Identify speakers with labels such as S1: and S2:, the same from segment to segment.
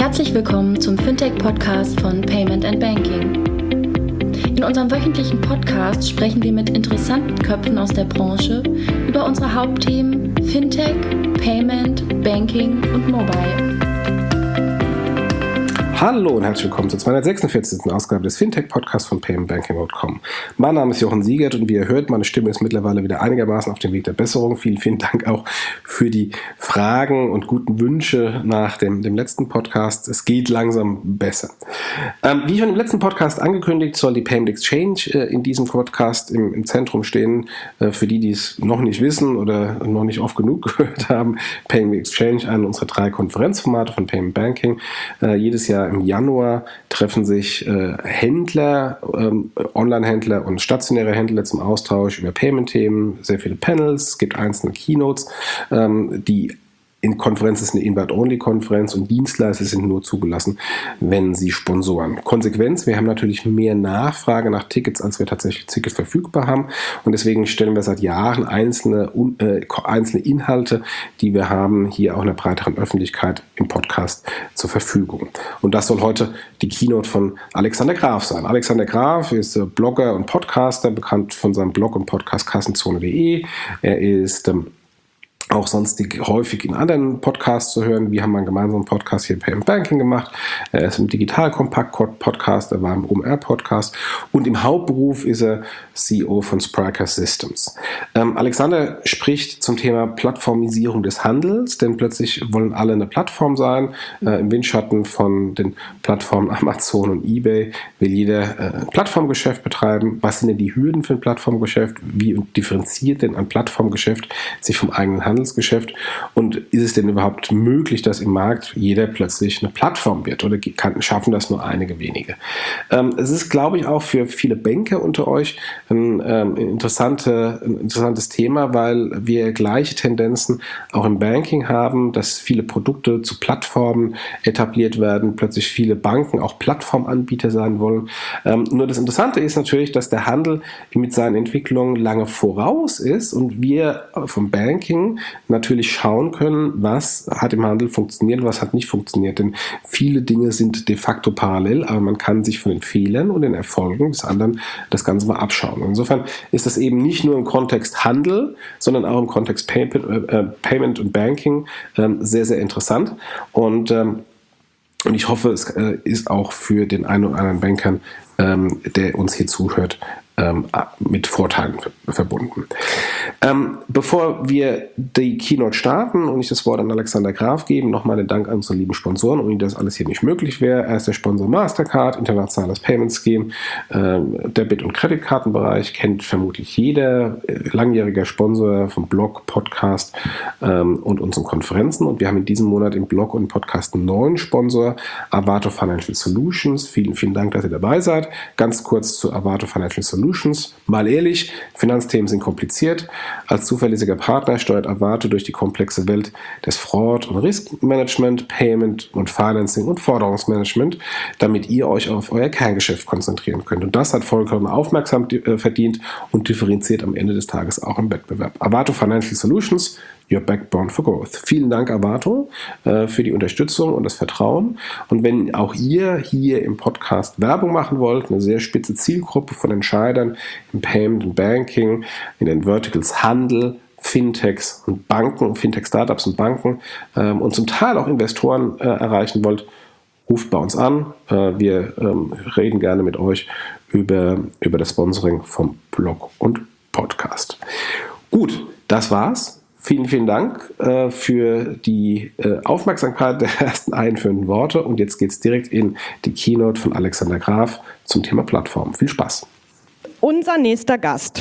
S1: Herzlich willkommen zum Fintech-Podcast von Payment & Banking. In unserem wöchentlichen Podcast sprechen wir mit interessanten Köpfen aus der Branche über unsere Hauptthemen Fintech, Payment, Banking und Mobile.
S2: Hallo und herzlich willkommen zur 246. Ausgabe des Fintech-Podcasts von paymentbanking.com. Mein Name ist Jochen Siegert und wie ihr hört, meine Stimme ist mittlerweile wieder einigermaßen auf dem Weg der Besserung. Vielen, vielen Dank auch für die Fragen und guten Wünsche nach dem letzten Podcast. Es geht langsam besser. Wie schon im letzten Podcast angekündigt, soll die Payment Exchange in diesem Podcast im Zentrum stehen. Für die es noch nicht wissen oder noch nicht oft genug gehört haben, Payment Exchange, eine unserer 3 Konferenzformate von Payment Banking. Jedes Jahr im Januar treffen sich Händler, Online-Händler und stationäre Händler zum Austausch über Payment-Themen, sehr viele Panels, es gibt einzelne Keynotes, die Konferenz ist eine Invite-Only-Konferenz und Dienstleister sind nur zugelassen, wenn sie sponsoren. Konsequenz, wir haben natürlich mehr Nachfrage nach Tickets, als wir tatsächlich Tickets verfügbar haben und deswegen stellen wir seit Jahren einzelne Inhalte, die wir haben, hier auch einer breiteren Öffentlichkeit im Podcast zur Verfügung. Und das soll heute die Keynote von Alexander Graf sein. Alexander Graf ist Blogger und Podcaster, bekannt von seinem Blog und Podcast Kassenzone.de. Er ist auch sonstig häufig in anderen Podcasts zu hören. Wir haben einen gemeinsamen Podcast hier im Payment Banking gemacht. Er ist im Digital-Kompakt-Podcast, er war im OMR-Podcast und im Hauptberuf ist er CEO von Spryker Systems. Alexander spricht zum Thema Plattformisierung des Handels, denn plötzlich wollen alle eine Plattform sein. Im Windschatten von den Plattformen Amazon und eBay will jeder ein Plattformgeschäft betreiben. Was sind denn die Hürden für ein Plattformgeschäft? Wie differenziert denn ein Plattformgeschäft sich vom eigenen Handelsgeschäft und ist es denn überhaupt möglich, dass im Markt jeder plötzlich eine Plattform wird oder schaffen das nur einige wenige? Es ist, glaube ich, auch für viele Banker unter euch ein interessantes Thema, weil wir gleiche Tendenzen auch im Banking haben, dass viele Produkte zu Plattformen etabliert werden, plötzlich viele Banken auch Plattformanbieter sein wollen. Nur das Interessante ist natürlich, dass der Handel mit seinen Entwicklungen lange voraus ist und wir vom Banking natürlich schauen können, was hat im Handel funktioniert, was hat nicht funktioniert. Denn viele Dinge sind de facto parallel, aber man kann sich von den Fehlern und den Erfolgen des anderen das Ganze mal abschauen. Insofern ist das eben nicht nur im Kontext Handel, sondern auch im Kontext Payment und Banking sehr, sehr interessant. Und ich hoffe, es ist auch für den einen oder anderen Bankern, der uns hier zuhört, mit Vorteilen verbunden. Bevor wir die Keynote starten und ich das Wort an Alexander Graf gebe, nochmal den Dank an unsere lieben Sponsoren, ohne das alles hier nicht möglich wäre. Er ist der Sponsor Mastercard, internationales Payment Scheme, Debit- und Kreditkartenbereich, kennt vermutlich jeder, langjähriger Sponsor vom Blog, Podcast und unseren Konferenzen. Und wir haben in diesem Monat im Blog und Podcast einen neuen Sponsor, Avato Financial Solutions. Vielen, vielen Dank, dass ihr dabei seid. Ganz kurz zu Avato Financial Solutions. Mal ehrlich, Finanzthemen sind kompliziert. Als zuverlässiger Partner steuert Avato durch die komplexe Welt des Fraud- und Riskmanagement, Payment und Financing und Forderungsmanagement, damit ihr euch auf euer Kerngeschäft konzentrieren könnt. Und das hat vollkommen Aufmerksamkeit verdient und differenziert am Ende des Tages auch im Wettbewerb. Avato Financial Solutions, your backbone for growth. Vielen Dank, Avato, für die Unterstützung und das Vertrauen. Und wenn auch ihr hier im Podcast Werbung machen wollt, eine sehr spitze Zielgruppe von Entscheidern im Payment und Banking, in den Verticals Handel, Fintechs und Banken, Fintech-Startups und Banken und zum Teil auch Investoren erreichen wollt, ruft bei uns an. Wir reden gerne mit euch über das Sponsoring vom Blog und Podcast. Gut, das war's. Vielen, vielen Dank für die Aufmerksamkeit der ersten einführenden Worte und jetzt geht es direkt in die Keynote von Alexander Graf zum Thema Plattform. Viel Spaß.
S3: Unser nächster Gast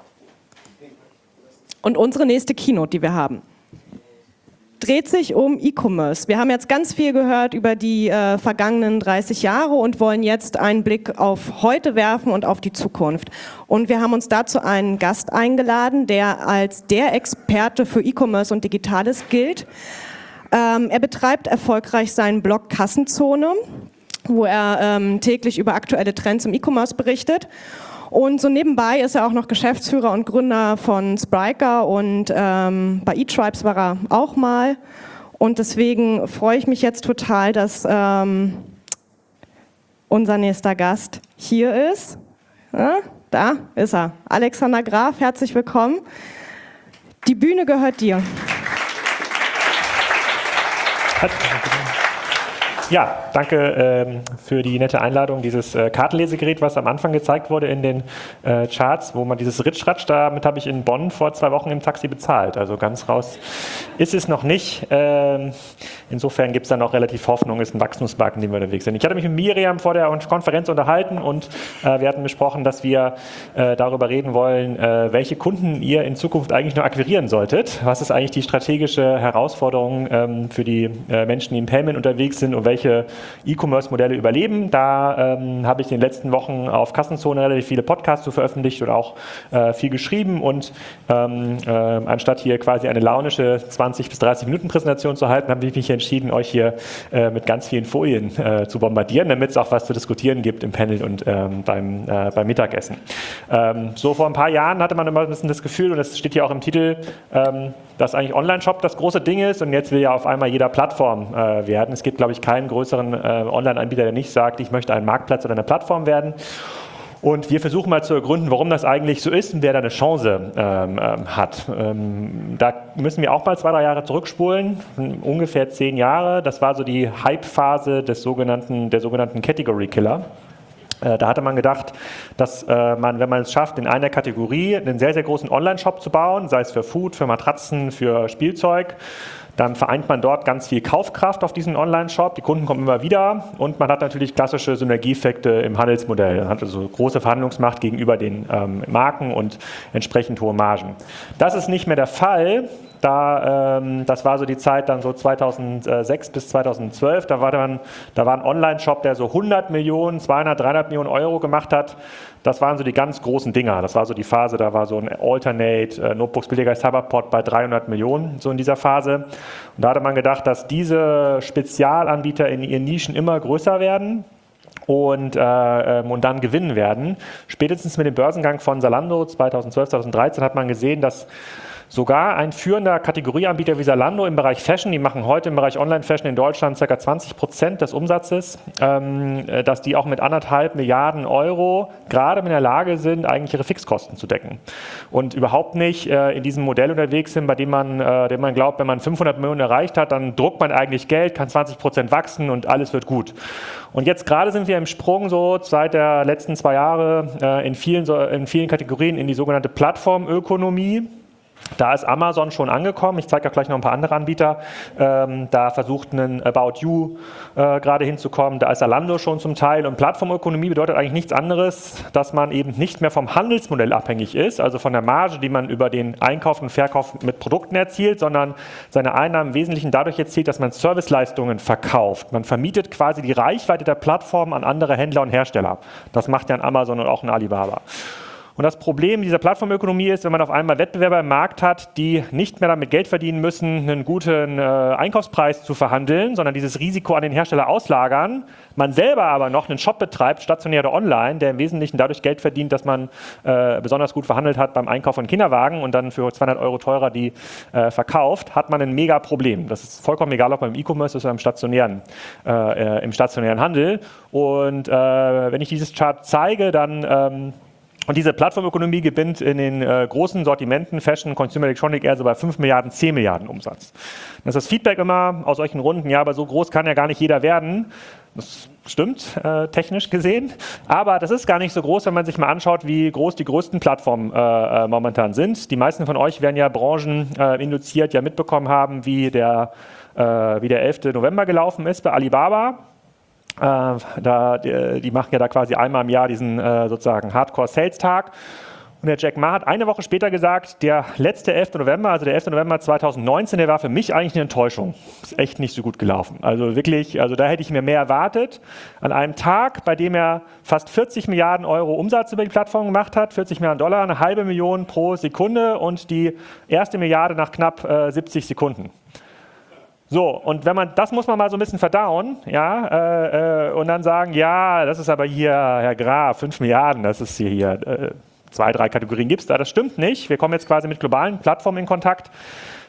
S3: und unsere nächste Keynote, die wir haben, dreht sich um E-Commerce. Wir haben jetzt ganz viel gehört über die vergangenen 30 Jahre und wollen jetzt einen Blick auf heute werfen und auf die Zukunft. Und wir haben uns dazu einen Gast eingeladen, der als der Experte für E-Commerce und Digitales gilt. Er betreibt erfolgreich seinen Blog Kassenzone, wo er täglich über aktuelle Trends im E-Commerce berichtet. Und so nebenbei ist er auch noch Geschäftsführer und Gründer von Spryker und bei eTribes war er auch mal. Und deswegen freue ich mich jetzt total, dass unser nächster Gast hier ist. Ja, da ist er. Alexander Graf, herzlich willkommen. Die Bühne gehört dir.
S4: Ja, danke für die nette Einladung. Dieses Kartenlesegerät, was am Anfang gezeigt wurde in den Charts, wo man dieses Ritschratsch, damit habe ich in Bonn vor 2 Wochen im Taxi bezahlt. Also ganz raus ist es noch nicht. Insofern gibt es da noch relativ Hoffnung, ist ein Wachstumsmarkt, in dem wir unterwegs sind. Ich hatte mich mit Miriam vor der Konferenz unterhalten und wir hatten besprochen, dass wir darüber reden wollen, welche Kunden ihr in Zukunft eigentlich nur akquirieren solltet. Was ist eigentlich die strategische Herausforderung für die Menschen, die im Payment unterwegs sind und welche E-Commerce-Modelle überleben. Da habe ich in den letzten Wochen auf Kassenzone relativ viele Podcasts veröffentlicht und auch viel geschrieben und anstatt hier quasi eine launische 20 bis 30 Minuten Präsentation zu halten, habe ich mich entschieden, euch hier mit ganz vielen Folien zu bombardieren, damit es auch was zu diskutieren gibt im Panel und beim Mittagessen. So vor ein paar Jahren hatte man immer ein bisschen das Gefühl, und das steht hier auch im Titel, dass eigentlich Online-Shop das große Ding ist und jetzt will ja auf einmal jeder Plattform werden. Es gibt, glaube ich, keinen größeren Online-Anbieter, der nicht sagt, ich möchte ein Marktplatz oder eine Plattform werden. Und wir versuchen mal zu ergründen, warum das eigentlich so ist und wer da eine Chance hat. Da müssen wir auch mal 2, 3 Jahre zurückspulen, ungefähr 10 Jahre. Das war so die Hype-Phase der sogenannten Category Killer. Da hatte man gedacht, dass man, wenn man es schafft, in einer Kategorie einen sehr, sehr großen Online-Shop zu bauen, sei es für Food, für Matratzen, für Spielzeug, dann vereint man dort ganz viel Kaufkraft auf diesen Online-Shop, die Kunden kommen immer wieder und man hat natürlich klassische Synergieeffekte im Handelsmodell. Man hat also große Verhandlungsmacht gegenüber den Marken und entsprechend hohe Margen. Das ist nicht mehr der Fall. Das war so die Zeit dann so 2006 bis 2012, da war ein Online-Shop, der so 100 Millionen, 200, 300 Millionen Euro gemacht hat. Das waren so die ganz großen Dinger. Das war so die Phase, da war so ein Alternate, Notebooks billiger Cyberport bei 300 Millionen, so in dieser Phase. Und da hatte man gedacht, dass diese Spezialanbieter in ihren Nischen immer größer werden und dann gewinnen werden. Spätestens mit dem Börsengang von Zalando 2012, 2013 hat man gesehen, dass sogar ein führender Kategorieanbieter wie Zalando im Bereich Fashion, die machen heute im Bereich Online-Fashion in Deutschland ca. 20% des Umsatzes, dass die auch mit 1,5 Milliarden Euro gerade in der Lage sind, eigentlich ihre Fixkosten zu decken. Und überhaupt nicht in diesem Modell unterwegs sind, bei dem man glaubt, wenn man 500 Millionen erreicht hat, dann druckt man eigentlich Geld, kann 20% wachsen und alles wird gut. Und jetzt gerade sind wir im Sprung so seit der letzten 2 Jahre in vielen Kategorien in die sogenannte Plattformökonomie. Da ist Amazon schon angekommen. Ich zeige auch gleich noch ein paar andere Anbieter. Da versucht ein About You gerade hinzukommen. Da ist Zalando schon zum Teil. Und Plattformökonomie bedeutet eigentlich nichts anderes, dass man eben nicht mehr vom Handelsmodell abhängig ist, also von der Marge, die man über den Einkauf und Verkauf mit Produkten erzielt, sondern seine Einnahmen im Wesentlichen dadurch erzielt, dass man Serviceleistungen verkauft. Man vermietet quasi die Reichweite der Plattform an andere Händler und Hersteller. Das macht ja ein Amazon und auch ein Alibaba. Und das Problem dieser Plattformökonomie ist, wenn man auf einmal Wettbewerber im Markt hat, die nicht mehr damit Geld verdienen müssen, einen guten Einkaufspreis zu verhandeln, sondern dieses Risiko an den Hersteller auslagern, man selber aber noch einen Shop betreibt, stationär oder online, der im Wesentlichen dadurch Geld verdient, dass man besonders gut verhandelt hat beim Einkauf von Kinderwagen und dann für 200 Euro teurer die verkauft, hat man ein mega Problem. Das ist vollkommen egal, ob beim E-Commerce ist oder im stationären Handel. Und wenn ich dieses Chart zeige, dann und diese Plattformökonomie gewinnt in den großen Sortimenten Fashion, Consumer Electronic eher so bei 5 Milliarden, 10 Milliarden Umsatz. Das ist das Feedback immer aus solchen Runden, ja, aber so groß kann ja gar nicht jeder werden. Das stimmt, technisch gesehen, aber das ist gar nicht so groß, wenn man sich mal anschaut, wie groß die größten Plattformen momentan sind. Die meisten von euch werden ja brancheninduziert, ja mitbekommen haben, wie der 11. November gelaufen ist bei Alibaba. Die machen ja da quasi einmal im Jahr diesen sozusagen Hardcore-Sales-Tag. Und der Jack Ma hat eine Woche später gesagt, der letzte 11. November, also der 11. November 2019, der war für mich eigentlich eine Enttäuschung. Ist echt nicht so gut gelaufen. Also wirklich, also da hätte ich mir mehr erwartet. An einem Tag, bei dem er fast 40 Milliarden Euro Umsatz über die Plattform gemacht hat, 40 Milliarden Dollar, eine halbe Million pro Sekunde und die erste Milliarde nach knapp 70 Sekunden. So, und das muss man mal so ein bisschen verdauen, ja, und dann sagen, ja, das ist aber hier, Herr Graf, 5 Milliarden, das ist hier 2, 3 Kategorien gibt es da, das stimmt nicht. Wir kommen jetzt quasi mit globalen Plattformen in Kontakt.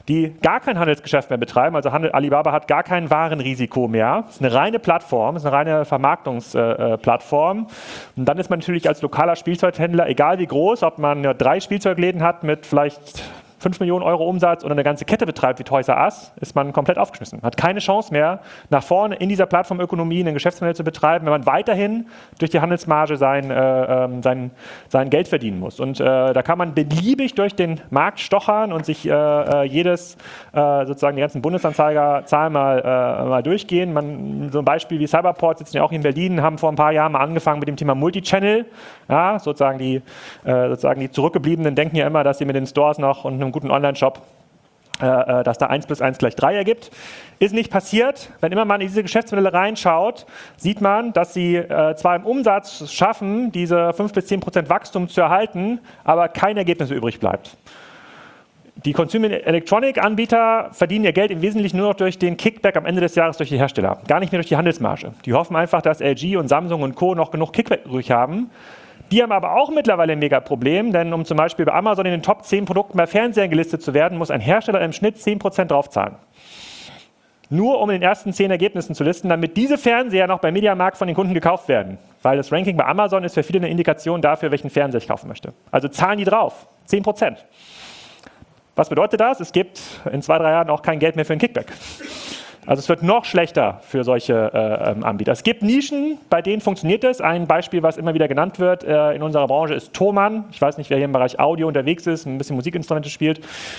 S4: die gar kein Handelsgeschäft mehr betreiben. Also Alibaba hat gar kein Warenrisiko mehr. Es ist eine reine Plattform, es ist eine reine Vermarktungsplattform. Und dann ist man natürlich als lokaler Spielzeughändler, egal wie groß, ob man 3 Spielzeugläden hat mit vielleicht 5 Millionen Euro Umsatz oder eine ganze Kette betreibt wie Toys R Us, ist man komplett aufgeschmissen. Man hat keine Chance mehr, nach vorne in dieser Plattformökonomie ein Geschäftsmodell zu betreiben, wenn man weiterhin durch die Handelsmarge sein Geld verdienen muss. Und da kann man beliebig durch den Markt stochern und sich sozusagen die ganzen Bundesanzeigerzahlen mal durchgehen. So ein Beispiel wie Cyberport, sitzen ja auch hier in Berlin, haben vor ein paar Jahren mal angefangen mit dem Thema Multichannel. Ja, sozusagen die Zurückgebliebenen denken ja immer, dass sie mit den Stores noch und einem guten Online-Shop, dass da 1 + 1 = 3 ergibt. Ist nicht passiert. Wenn immer man in diese Geschäftsmodelle reinschaut, sieht man, dass sie zwar im Umsatz schaffen, diese 5 bis 10% Wachstum zu erhalten, aber kein Ergebnis übrig bleibt. Die Consumer Electronic Anbieter verdienen ihr Geld im Wesentlichen nur noch durch den Kickback am Ende des Jahres durch die Hersteller, gar nicht mehr durch die Handelsmarge. Die hoffen einfach, dass LG und Samsung und Co. noch genug Kickback übrig haben. Die haben aber auch mittlerweile ein mega Problem, denn um zum Beispiel bei Amazon in den Top 10 Produkten bei Fernsehern gelistet zu werden, muss ein Hersteller im Schnitt 10% draufzahlen. Nur um in den ersten 10 Ergebnissen zu listen, damit diese Fernseher noch beim Mediamarkt von den Kunden gekauft werden. Weil das Ranking bei Amazon ist für viele eine Indikation dafür, welchen Fernseher ich kaufen möchte. Also zahlen die drauf, 10%. Was bedeutet das? Es gibt in 2-3 Jahren auch kein Geld mehr für einen Kickback. Also es wird noch schlechter für solche Anbieter. Es gibt Nischen, bei denen funktioniert es. Ein Beispiel, was immer wieder genannt wird in unserer Branche, ist Thomann. Ich weiß nicht, wer hier im Bereich Audio unterwegs ist, ein bisschen Musikinstrumente spielt.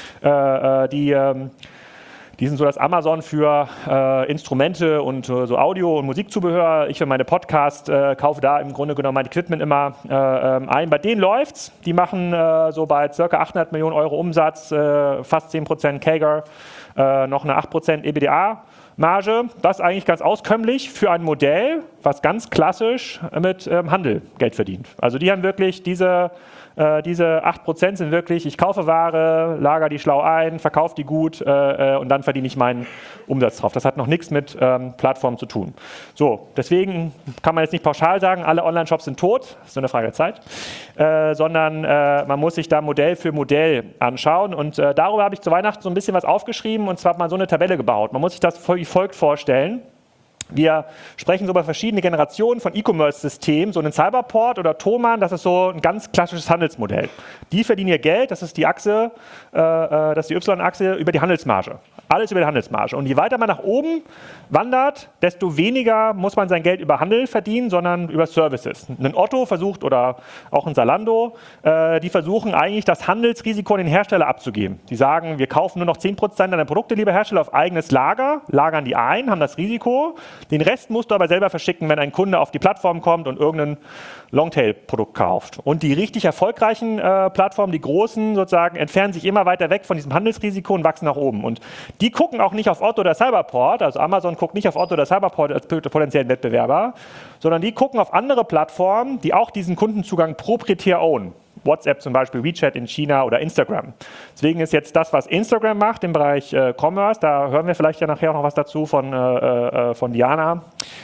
S4: Die sind so das Amazon für Instrumente und so Audio- und Musikzubehör. Ich für meine Podcasts kaufe da im Grunde genommen mein Equipment immer ein. Bei denen läuft's. Die machen so bei ca. 800 Millionen Euro Umsatz, fast 10% CAGR, noch eine 8% EBITDA-Marge. Das ist eigentlich ganz auskömmlich für ein Modell, was ganz klassisch mit Handel Geld verdient. Also die haben wirklich diese 8% sind wirklich, ich kaufe Ware, lager die schlau ein, verkaufe die gut und dann verdiene ich meinen Umsatz drauf. Das hat noch nichts mit Plattformen zu tun. So, deswegen kann man jetzt nicht pauschal sagen, alle Online-Shops sind tot, das ist nur eine Frage der Zeit, sondern man muss sich da Modell für Modell anschauen und darüber habe ich zu Weihnachten so ein bisschen was aufgeschrieben und zwar hat man so eine Tabelle gebaut. Man muss sich das wie folgt vorstellen. Wir sprechen so über verschiedene Generationen von E-Commerce-Systemen, so einen Cyberport oder Thomann, das ist so ein ganz klassisches Handelsmodell. Die verdienen ihr Geld, das ist die Achse, das ist die Y-Achse über die Handelsmarge. Alles über die Handelsmarge. Und je weiter man nach oben wandert, desto weniger muss man sein Geld über Handel verdienen, sondern über Services. Ein Otto versucht oder auch ein Zalando, die versuchen eigentlich das Handelsrisiko an den Hersteller abzugeben. Die sagen, wir kaufen nur noch 10% deiner Produkte, lieber Hersteller, auf eigenes Lager, lagern die ein, haben das Risiko. Den Rest musst du aber selber verschicken, wenn ein Kunde auf die Plattform kommt und irgendein Longtail-Produkt kauft. Und die richtig erfolgreichen Plattformen, die großen sozusagen, entfernen sich immer weiter weg von diesem Handelsrisiko und wachsen nach oben. Und die gucken auch nicht auf Otto oder Cyberport, also Amazon guckt nicht auf Otto oder Cyberport als potenziellen Wettbewerber, sondern die gucken auf andere Plattformen, die auch diesen Kundenzugang proprietär ownen. WhatsApp zum Beispiel, WeChat in China oder Instagram. Deswegen ist jetzt das, was Instagram macht im Bereich Commerce, da hören wir vielleicht ja nachher auch noch was dazu von Diana,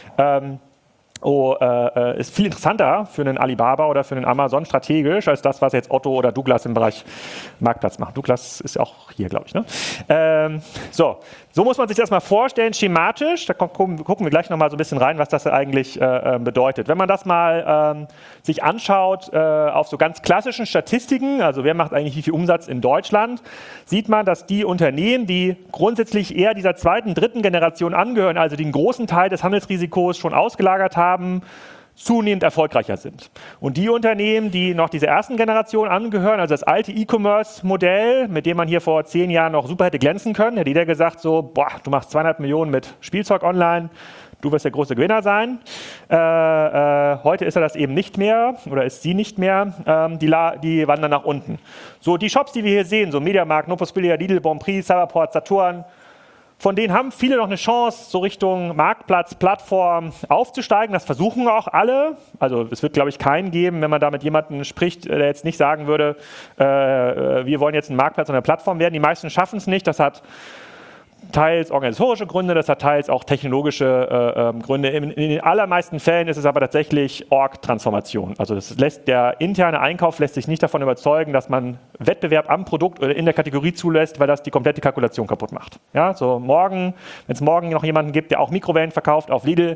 S4: ist viel interessanter für einen Alibaba oder für einen Amazon strategisch, als das, was jetzt Otto oder Douglas im Bereich Marktplatz macht. Douglas ist auch hier, glaube ich. Ne? So muss man sich das mal vorstellen, schematisch. Da gucken wir gleich noch mal so ein bisschen rein, was das eigentlich bedeutet. Wenn man das mal sich anschaut auf so ganz klassischen Statistiken, also wer macht eigentlich wie viel Umsatz in Deutschland, sieht man, dass die Unternehmen, die grundsätzlich eher dieser zweiten, dritten Generation angehören, also den großen Teil des Handelsrisikos schon ausgelagert haben, zunehmend erfolgreicher sind. Und die Unternehmen, die noch dieser ersten Generation angehören, also das alte E-Commerce-Modell, mit dem man hier vor 10 Jahren noch super hätte glänzen können, hätte jeder gesagt so, boah, du machst 200 Millionen mit Spielzeug online, du wirst der große Gewinner sein. Heute ist er das eben nicht mehr oder ist sie nicht mehr. Die wandern nach unten. So die Shops, die wir hier sehen, so Mediamarkt, Nopospilia, Lidl, Bonprix, Cyberport, Saturn, von denen haben viele noch eine Chance, so Richtung Marktplatz, Plattform aufzusteigen. Das versuchen auch alle. Also es wird, glaube ich, keinen geben, wenn man da mit jemandem spricht, der jetzt nicht sagen würde, wir wollen jetzt ein Marktplatz oder eine Plattform werden. Die meisten schaffen es nicht. Das hat teils organisatorische Gründe, das hat teils auch technologische Gründe. In den allermeisten Fällen ist es aber tatsächlich Org-Transformation. Also der interne Einkauf lässt sich nicht davon überzeugen, dass man Wettbewerb am Produkt oder in der Kategorie zulässt, weil das die komplette Kalkulation kaputt macht. Ja, so wenn es morgen noch jemanden gibt, der auch Mikrowellen verkauft auf Lidl,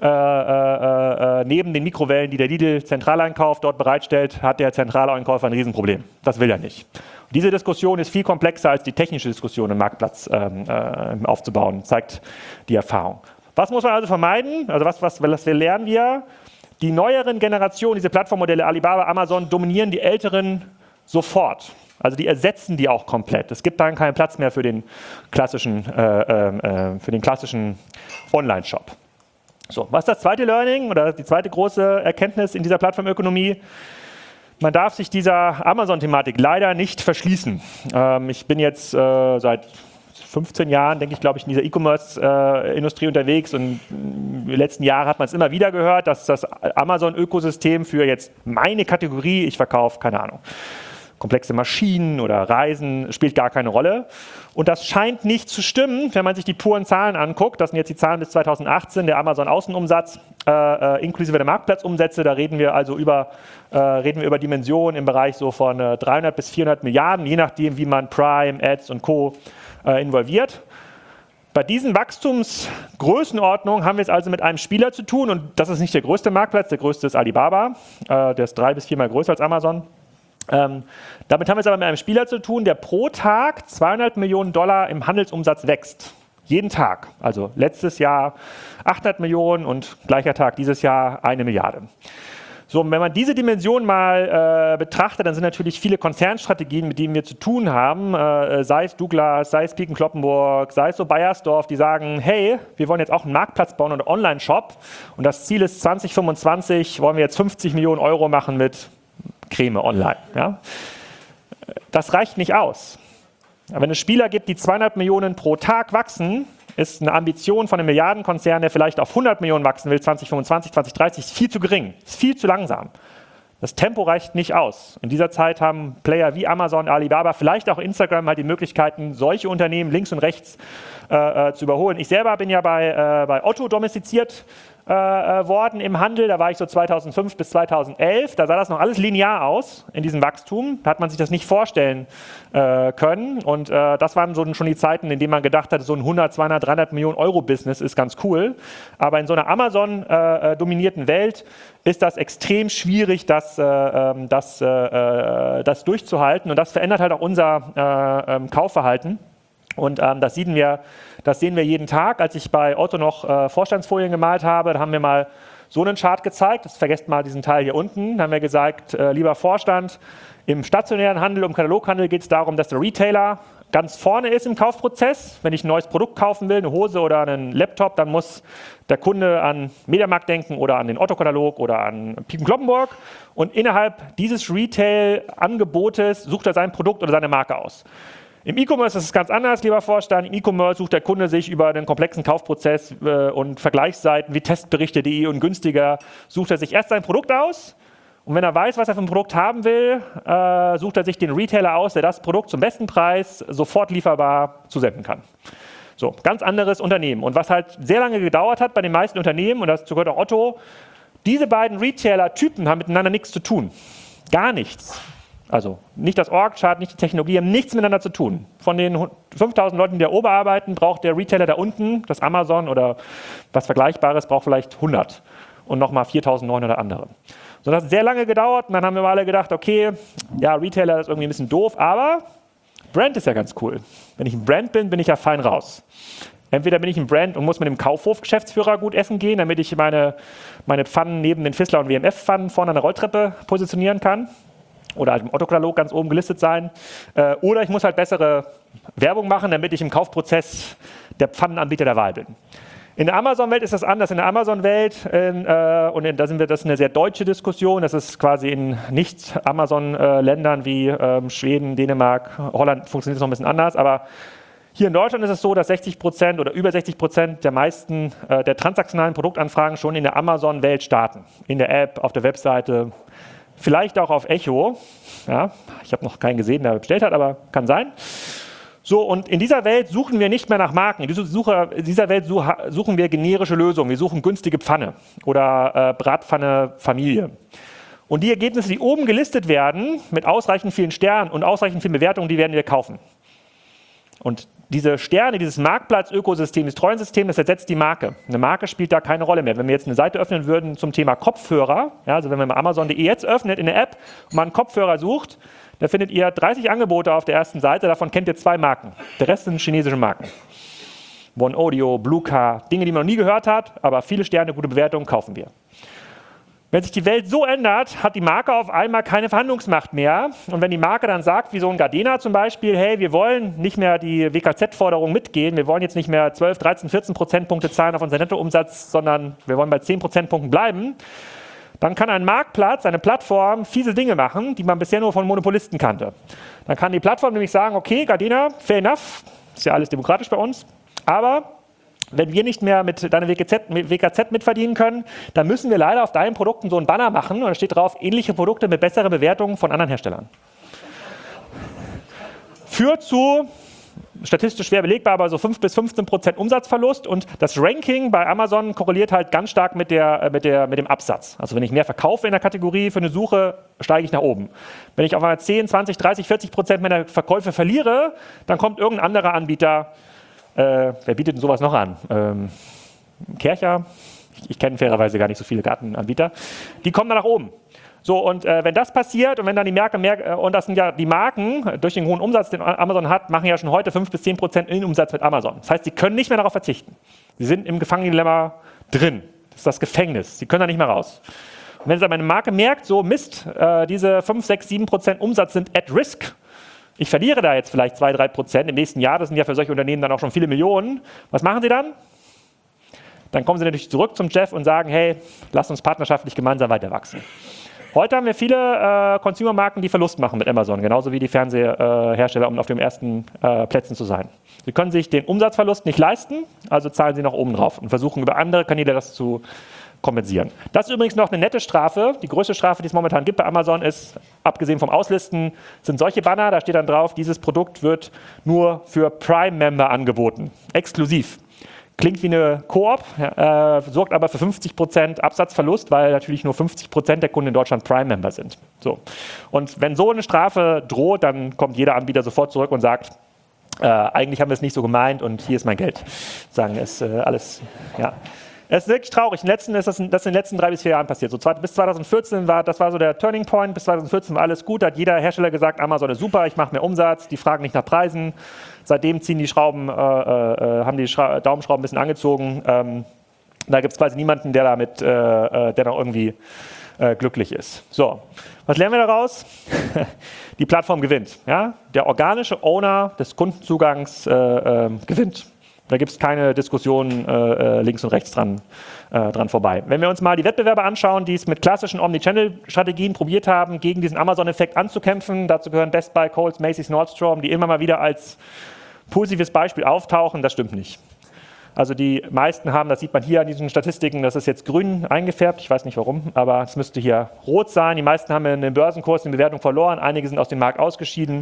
S4: neben den Mikrowellen, die der Lidl-Zentraleinkauf dort bereitstellt, hat der Zentraleinkäufer ein Riesenproblem. Das will er nicht. Diese Diskussion ist viel komplexer als die technische Diskussion im Marktplatz aufzubauen, zeigt die Erfahrung. Was muss man also vermeiden? Also was lernen wir? Die neueren Generationen, diese Plattformmodelle Alibaba, Amazon, dominieren die älteren sofort. Also die ersetzen die auch komplett. Es gibt dann keinen Platz mehr für den klassischen Online-Shop. So, was ist das zweite Learning oder die zweite große Erkenntnis in dieser Plattformökonomie? Man darf sich dieser Amazon-Thematik leider nicht verschließen. Ich bin jetzt seit 15 Jahren, denke ich, glaube ich, in dieser E-Commerce-Industrie unterwegs und in den letzten Jahren hat man es immer wieder gehört, dass das Amazon-Ökosystem für jetzt meine Kategorie, ich verkaufe, keine Ahnung, komplexe Maschinen oder Reisen, spielt gar keine Rolle. Und das scheint nicht zu stimmen, wenn man sich die puren Zahlen anguckt. Das sind jetzt die Zahlen bis 2018, der Amazon-Außenumsatz inklusive der Marktplatzumsätze. Da reden wir also über Dimensionen im Bereich so von 300 bis 400 Milliarden, je nachdem, wie man Prime, Ads und Co. Involviert. Bei diesen Wachstumsgrößenordnungen haben wir es also mit einem Spieler zu tun und das ist nicht der größte Marktplatz, der größte ist Alibaba, der ist 3- bis 4-mal größer als Amazon. Damit haben wir es aber mit einem Spieler zu tun, der pro Tag $200 Millionen im Handelsumsatz wächst. Jeden Tag. Also letztes Jahr 800 Millionen und gleicher Tag dieses Jahr 1 Milliarde. So, und wenn man diese Dimension mal betrachtet, dann sind natürlich viele Konzernstrategien, mit denen wir zu tun haben, sei es Douglas, sei es Piken Kloppenburg, sei es so Bayersdorf, die sagen, hey, wir wollen jetzt auch einen Marktplatz bauen und einen Online-Shop und das Ziel ist 2025, wollen wir jetzt 50 Millionen Euro machen mit Creme online. Ja? Das reicht nicht aus. Wenn es Spieler gibt, die 200 Millionen pro Tag wachsen, ist eine Ambition von einem Milliardenkonzern, der vielleicht auf 100 Millionen wachsen will, 2025, 2030, ist viel zu gering, ist viel zu langsam. Das Tempo reicht nicht aus. In dieser Zeit haben Player wie Amazon, Alibaba, vielleicht auch Instagram halt die Möglichkeiten, solche Unternehmen links und rechts zu überholen. Ich selber bin ja bei Otto domestiziert worden im Handel. Da war ich so 2005 bis 2011. Da sah das noch alles linear aus in diesem Wachstum. Da hat man sich das nicht vorstellen können. Und das waren so schon die Zeiten, in denen man gedacht hat, so ein 100, 200, 300 Millionen Euro Business ist ganz cool. Aber in so einer Amazon-dominierten Welt ist das extrem schwierig, das durchzuhalten. Und das verändert halt auch unser Kaufverhalten. Und das sehen wir jeden Tag. Als ich bei Otto noch Vorstandsfolien gemalt habe, da haben wir mal so einen Chart gezeigt. Jetzt vergesst mal diesen Teil hier unten. Da haben wir gesagt, lieber Vorstand, im stationären Handel, im Kataloghandel geht es darum, dass der Retailer ganz vorne ist im Kaufprozess. Wenn ich ein neues Produkt kaufen will, eine Hose oder einen Laptop, dann muss der Kunde an MediaMarkt denken oder an den Otto-Katalog oder an Piken Kloppenburg. Und innerhalb dieses Retail-Angebotes sucht er sein Produkt oder seine Marke aus. Im E-Commerce ist es ganz anders, lieber Vorstand. Im E-Commerce sucht der Kunde sich über einen komplexen Kaufprozess und Vergleichsseiten wie Testberichte.de und günstiger, sucht er sich erst sein Produkt aus und wenn er weiß, was er für ein Produkt haben will, sucht er sich den Retailer aus, der das Produkt zum besten Preis sofort lieferbar zusenden kann. So, ganz anderes Unternehmen. Und was halt sehr lange gedauert hat bei den meisten Unternehmen, und dazu gehört auch Otto, diese beiden Retailer-Typen haben miteinander nichts zu tun. Gar nichts. Also nicht das Org-Chart, nicht die Technologie, haben nichts miteinander zu tun. Von den 5000 Leuten, die da oben arbeiten, braucht der Retailer da unten, das Amazon oder was Vergleichbares, braucht vielleicht 100 und nochmal 4900 andere. So, das hat sehr lange gedauert und dann haben wir alle gedacht, okay, ja, Retailer ist irgendwie ein bisschen doof, aber Brand ist ja ganz cool. Wenn ich ein Brand bin, bin ich ja fein raus. Entweder bin ich ein Brand und muss mit dem Kaufhof-Geschäftsführer gut essen gehen, damit ich meine Pfannen neben den Fissler und WMF-Pfannen vorne an der Rolltreppe positionieren kann. Oder halt im Otto-Katalog ganz oben gelistet sein. Oder ich muss halt bessere Werbung machen, damit ich im Kaufprozess der Pfannenanbieter der Wahl bin. In der Amazon-Welt ist das anders. In der Amazon-Welt, das ist eine sehr deutsche Diskussion, das ist quasi in Nicht-Amazon-Ländern wie Schweden, Dänemark, Holland funktioniert es noch ein bisschen anders, aber hier in Deutschland ist es so, dass 60% oder über 60% der meisten der transaktionalen Produktanfragen schon in der Amazon-Welt starten. In der App, auf der Webseite, vielleicht auch auf Echo. Ja, ich habe noch keinen gesehen, der bestellt hat, aber kann sein. So, und in dieser Welt suchen wir nicht mehr nach Marken. In dieser Welt suchen wir generische Lösungen. Wir suchen günstige Pfanne oder Bratpfanne Familie. Und die Ergebnisse, die oben gelistet werden, mit ausreichend vielen Sternen und ausreichend vielen Bewertungen, die werden wir kaufen. Und diese Sterne, dieses Marktplatz-Ökosystem, dieses Treuensystem, das ersetzt die Marke. Eine Marke spielt da keine Rolle mehr. Wenn wir jetzt eine Seite öffnen würden zum Thema Kopfhörer, ja, also wenn man mal Amazon.de jetzt öffnet in der App und man einen Kopfhörer sucht, da findet ihr 30 Angebote auf der ersten Seite, davon kennt ihr 2 Marken. Der Rest sind chinesische Marken. One Audio, Bluecar, Dinge, die man noch nie gehört hat, aber viele Sterne, gute Bewertungen kaufen wir. Wenn sich die Welt so ändert, hat die Marke auf einmal keine Verhandlungsmacht mehr. Und wenn die Marke dann sagt, wie so ein Gardena zum Beispiel, hey, wir wollen nicht mehr die WKZ-Forderung mitgehen, wir wollen jetzt nicht mehr 12, 13, 14 Prozentpunkte zahlen auf unseren Nettoumsatz, sondern wir wollen bei 10 Prozentpunkten bleiben, dann kann ein Marktplatz, eine Plattform fiese Dinge machen, die man bisher nur von Monopolisten kannte. Dann kann die Plattform nämlich sagen, okay, Gardena, fair enough, ist ja alles demokratisch bei uns, aber wenn wir nicht mehr mit deiner WKZ mitverdienen können, dann müssen wir leider auf deinen Produkten so einen Banner machen und da steht drauf, ähnliche Produkte mit besseren Bewertungen von anderen Herstellern. Führt zu, statistisch schwer belegbar, aber so 5 bis 15% Umsatzverlust und das Ranking bei Amazon korreliert halt ganz stark mit dem Absatz. Also wenn ich mehr verkaufe in der Kategorie für eine Suche, steige ich nach oben. Wenn ich auf einmal 10, 20, 30, 40% meiner Verkäufe verliere, dann kommt irgendein anderer Anbieter. Wer bietet denn sowas noch an? Kercher, ich kenne fairerweise gar nicht so viele Gartenanbieter, die kommen dann nach oben. So, und wenn das passiert und wenn dann die Marken und das sind ja die Marken, durch den hohen Umsatz, den Amazon hat, machen ja schon heute 5 bis 10% Innenumsatz mit Amazon. Das heißt, sie können nicht mehr darauf verzichten. Sie sind im Gefangenendilemma drin. Das ist das Gefängnis. Sie können da nicht mehr raus. Und wenn jetzt aber eine Marke merkt, so Mist, diese 5, 6, 7% Umsatz sind at risk, ich verliere da jetzt vielleicht 2, 3% im nächsten Jahr, das sind ja für solche Unternehmen dann auch schon viele Millionen, was machen sie dann? Dann kommen sie natürlich zurück zum Jeff und sagen, hey, lasst uns partnerschaftlich gemeinsam weiter wachsen. Heute haben wir viele Consumer-Marken, die Verlust machen mit Amazon, genauso wie die Fernsehersteller, um auf den ersten Plätzen zu sein. Sie können sich den Umsatzverlust nicht leisten, also zahlen sie noch oben drauf und versuchen über andere Kanäle das zu kompensieren. Das ist übrigens noch eine nette Strafe. Die größte Strafe, die es momentan gibt bei Amazon, ist, abgesehen vom Auslisten, sind solche Banner, da steht dann drauf, dieses Produkt wird nur für Prime-Member angeboten, exklusiv. Klingt wie eine Koop, sorgt aber für 50% Absatzverlust, weil natürlich nur 50% der Kunden in Deutschland Prime-Member sind. So. Und wenn so eine Strafe droht, dann kommt jeder Anbieter sofort zurück und sagt, eigentlich haben wir es nicht so gemeint und hier ist mein Geld. Sagen es alles, ja. Es ist wirklich traurig. Das ist in den letzten 3 bis 4 Jahren passiert. So, bis 2014 war so der Turning Point. Bis 2014 war alles gut. Da hat jeder Hersteller gesagt, Amazon ist super, ich mache mehr Umsatz. Die fragen nicht nach Preisen. Seitdem ziehen die Schrauben, haben die Daumenschrauben ein bisschen angezogen. Da gibt es quasi niemanden, der noch irgendwie glücklich ist. So, was lernen wir daraus? Die Plattform gewinnt. Ja? Der organische Owner des Kundenzugangs gewinnt. Da gibt es keine Diskussion links und rechts dran vorbei. Wenn wir uns mal die Wettbewerber anschauen, die es mit klassischen Omnichannel-Strategien probiert haben, gegen diesen Amazon-Effekt anzukämpfen, dazu gehören Best Buy, Kohl's, Macy's, Nordstrom, die immer mal wieder als positives Beispiel auftauchen, das stimmt nicht. Also die meisten haben, das sieht man hier an diesen Statistiken, das ist jetzt grün eingefärbt, ich weiß nicht warum, aber es müsste hier rot sein. Die meisten haben in den Börsenkurs in Bewertung verloren, einige sind aus dem Markt ausgeschieden.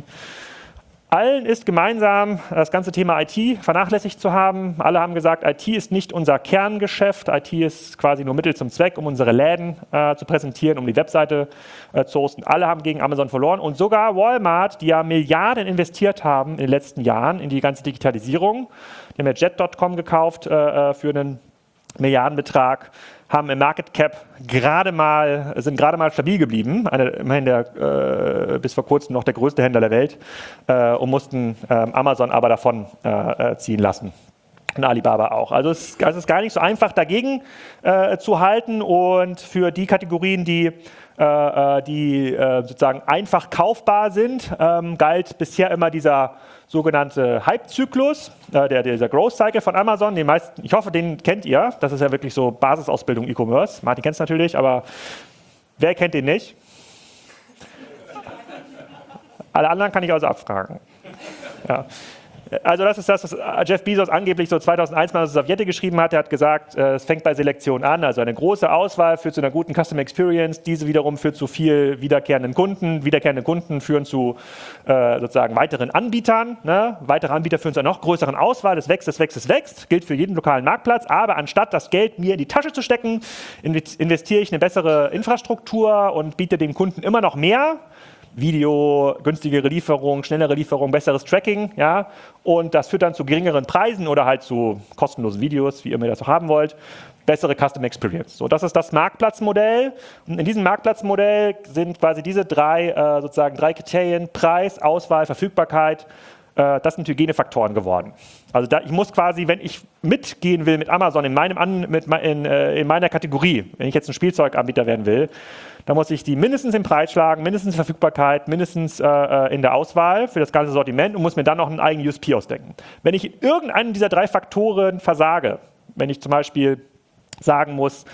S4: Allen ist gemeinsam, das ganze Thema IT vernachlässigt zu haben. Alle haben gesagt, IT ist nicht unser Kerngeschäft. IT ist quasi nur Mittel zum Zweck, um unsere Läden zu präsentieren, um die Webseite zu hosten. Alle haben gegen Amazon verloren. Und sogar Walmart, die ja Milliarden investiert haben in den letzten Jahren in die ganze Digitalisierung. Die haben ja Jet.com gekauft für einen Milliardenbetrag, haben im Market Cap sind gerade mal stabil geblieben, immerhin bis vor kurzem noch der größte Händler der Welt, und mussten Amazon aber davon ziehen lassen. Und Alibaba auch. Also es ist gar nicht so einfach dagegen zu halten, und für die Kategorien, die sozusagen einfach kaufbar sind, galt bisher immer dieser sogenannte Hype-Zyklus, dieser Growth-Cycle von Amazon. Den meisten, ich hoffe, den kennt ihr. Das ist ja wirklich so Basisausbildung E-Commerce. Martin kennt es natürlich, aber wer kennt den nicht? Alle anderen kann ich also abfragen. Ja. Also das ist das, was Jeff Bezos angeblich so 2001 mal aus der Sowjette geschrieben hat. Er hat gesagt, es fängt bei Selektion an. Also eine große Auswahl führt zu einer guten Customer Experience. Diese wiederum führt zu viel wiederkehrenden Kunden. Wiederkehrende Kunden führen zu sozusagen weiteren Anbietern. Ne? Weitere Anbieter führen zu einer noch größeren Auswahl. Es wächst, es wächst, es wächst. Gilt für jeden lokalen Marktplatz. Aber anstatt das Geld mir in die Tasche zu stecken, investiere ich in eine bessere Infrastruktur und biete dem Kunden immer noch mehr. Video, günstigere Lieferung, schnellere Lieferung, besseres Tracking, ja, und das führt dann zu geringeren Preisen oder halt zu kostenlosen Videos, wie ihr mir das auch haben wollt, bessere Custom Experience. So, das ist das Marktplatzmodell und in diesem Marktplatzmodell sind quasi diese drei Kriterien, Preis, Auswahl, Verfügbarkeit, das sind Hygienefaktoren geworden. Also ich muss quasi, wenn ich mitgehen will mit Amazon in meiner Kategorie, wenn ich jetzt ein Spielzeuganbieter werden will, dann muss ich die mindestens im Preis schlagen, mindestens Verfügbarkeit, mindestens in der Auswahl für das ganze Sortiment und muss mir dann noch einen eigenen USP ausdenken. Wenn ich in irgendeinen dieser drei Faktoren versage, wenn ich zum Beispiel sagen muss,